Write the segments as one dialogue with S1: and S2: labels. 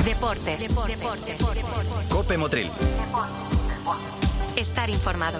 S1: Deportes.
S2: Cope Motril.
S1: Estar informado.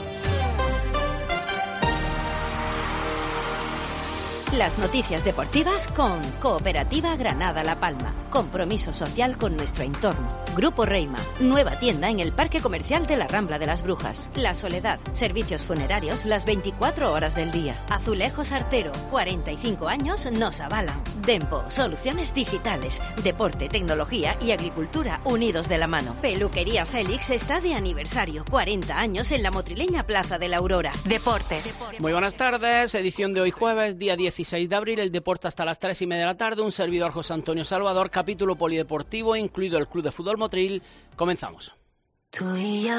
S3: Las noticias deportivas con Cooperativa Granada La Palma. Compromiso social con nuestro entorno. Grupo Reima. Nueva tienda en el Parque Comercial de la Rambla de las Brujas. La Soledad. Servicios funerarios las 24 horas del día. Azulejos Artero. 45 años nos avalan. Dempo. Soluciones digitales. Deporte, tecnología y agricultura unidos de la mano. Peluquería Félix está de aniversario. 40 años en la motrileña Plaza de la Aurora.
S1: Deportes.
S4: Muy buenas tardes. Edición de hoy jueves, día 16 de abril, el deporte hasta las 3:30 de la tarde. Un servidor, José Antonio Salvador, capítulo polideportivo, incluido el Club de Fútbol Motril. Comenzamos.
S5: Tú y yo,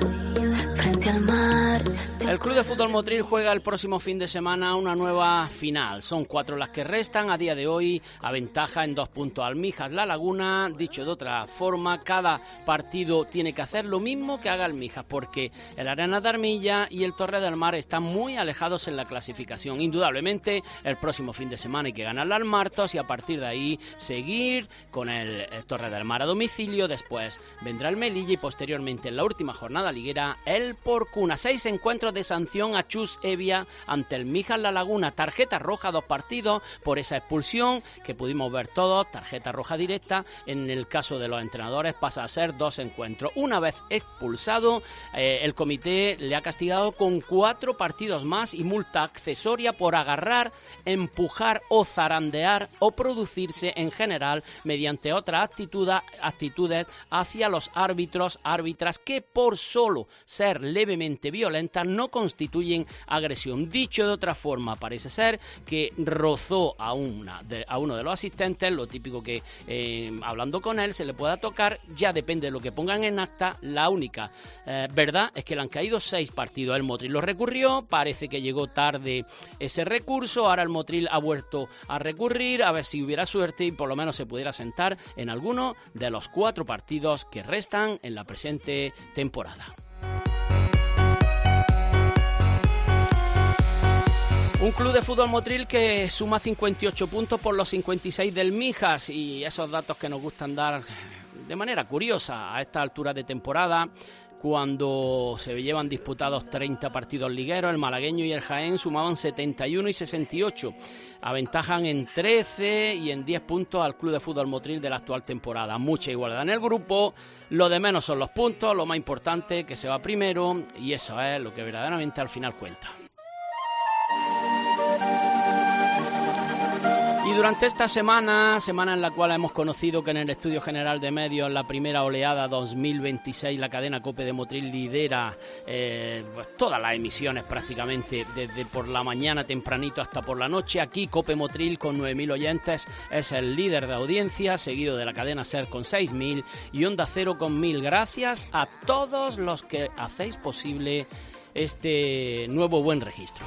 S5: frente al mar.
S4: El Club de Fútbol Motril juega el próximo fin de semana una nueva final. Son 4 las que restan. A día de hoy aventaja en 2 puntos al Mijas La Laguna. Dicho de otra forma, cada partido tiene que hacer lo mismo que haga el Mijas, porque el Arenas de Armilla y el Torre del Mar están muy alejados en la clasificación. Indudablemente, el próximo fin de semana hay que ganarle al Martos y a partir de ahí seguir con el Torre del Mar a domicilio. Después vendrá el Melilla y posteriormente en la última jornada liguera el Porcuna. 6 encuentros de sanción a Chus Evia ante el Mijas La Laguna. Tarjeta roja, 2 partidos por esa expulsión que pudimos ver todos. Tarjeta roja directa. En el caso de los entrenadores pasa a ser 2 encuentros. Una vez expulsado, el comité le ha castigado con 4 partidos más y multa accesoria por agarrar, empujar o zarandear o producirse en general mediante otras actitudes hacia los árbitras que por solo ser levemente violentas no constituyen agresión. Dicho de otra forma, parece ser que rozó a uno de los asistentes, lo típico que hablando con él se le pueda tocar. Ya depende de lo que pongan en acta. La única verdad es que le han caído 6 partidos. El Motril lo recurrió, parece que llegó tarde ese recurso, ahora el Motril ha vuelto a recurrir, a ver si hubiera suerte y por lo menos se pudiera sentar en alguno de los 4 partidos que restan en la presente temporada. Un Club de Fútbol Motril que suma 58 puntos por los 56 del Mijas, y esos datos que nos gustan dar de manera curiosa a esta altura de temporada, cuando se llevan disputados 30 partidos ligueros. El malagueño y el Jaén sumaban 71 y 68. Aventajan en 13 y en 10 puntos al Club de Fútbol Motril de la actual temporada. Mucha igualdad en el grupo. Lo de menos son los puntos, lo más importante que se va primero, y eso es lo que verdaderamente al final cuenta. Y durante esta semana en la cual hemos conocido que en el Estudio General de Medios, la primera oleada 2026, la cadena COPE de Motril lidera pues todas las emisiones prácticamente, desde por la mañana tempranito hasta por la noche. Aquí COPE Motril con 9.000 oyentes es el líder de audiencia, seguido de la cadena SER con 6.000 y Onda Cero con 1.000. Gracias a todos los que hacéis posible este nuevo buen registro.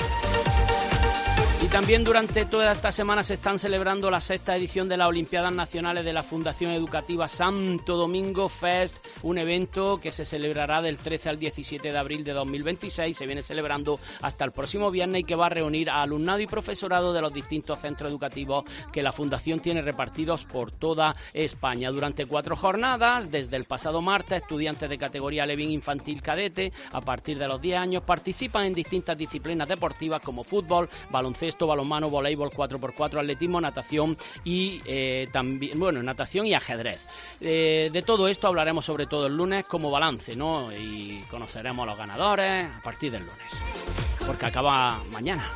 S4: Y también durante toda esta semana se están celebrando la 6ª edición de las Olimpiadas Nacionales de la Fundación Educativa Santo Domingo Fest, un evento que se celebrará del 13 al 17 de abril de 2026, se viene celebrando hasta el próximo viernes y que va a reunir a alumnado y profesorado de los distintos centros educativos que la Fundación tiene repartidos por toda España. Durante 4 jornadas, desde el pasado martes, estudiantes de categoría Levín Infantil Cadete, a partir de los 10 años, participan en distintas disciplinas deportivas como fútbol, baloncesto, balonmano, voleibol, 4x4, atletismo, natación y también, natación y ajedrez. De todo esto hablaremos sobre todo el lunes como balance, ¿no? Y conoceremos a los ganadores a partir del lunes, porque acaba mañana.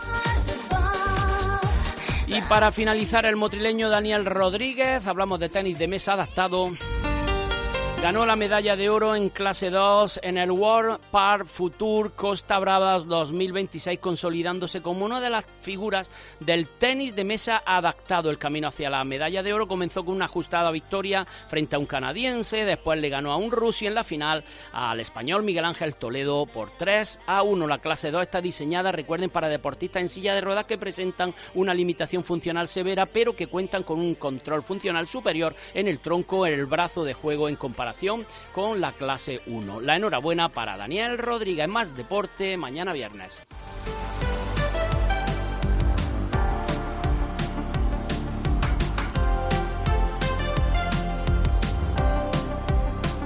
S4: Y para finalizar, el motrileño Daniel Rodríguez, hablamos de tenis de mesa adaptado. Ganó la medalla de oro en clase 2 en el World Par Future Costa Brava 2026, consolidándose como una de las figuras del tenis de mesa adaptado. El camino hacia la medalla de oro comenzó con una ajustada victoria frente a un canadiense, después le ganó a un ruso y en la final al español Miguel Ángel Toledo por 3-1. La clase 2 está diseñada, recuerden, para deportistas en silla de ruedas que presentan una limitación funcional severa, pero que cuentan con un control funcional superior en el tronco, en el brazo de juego, en comparación con la clase 1. La enhorabuena para Daniel Rodríguez. Más deporte mañana viernes.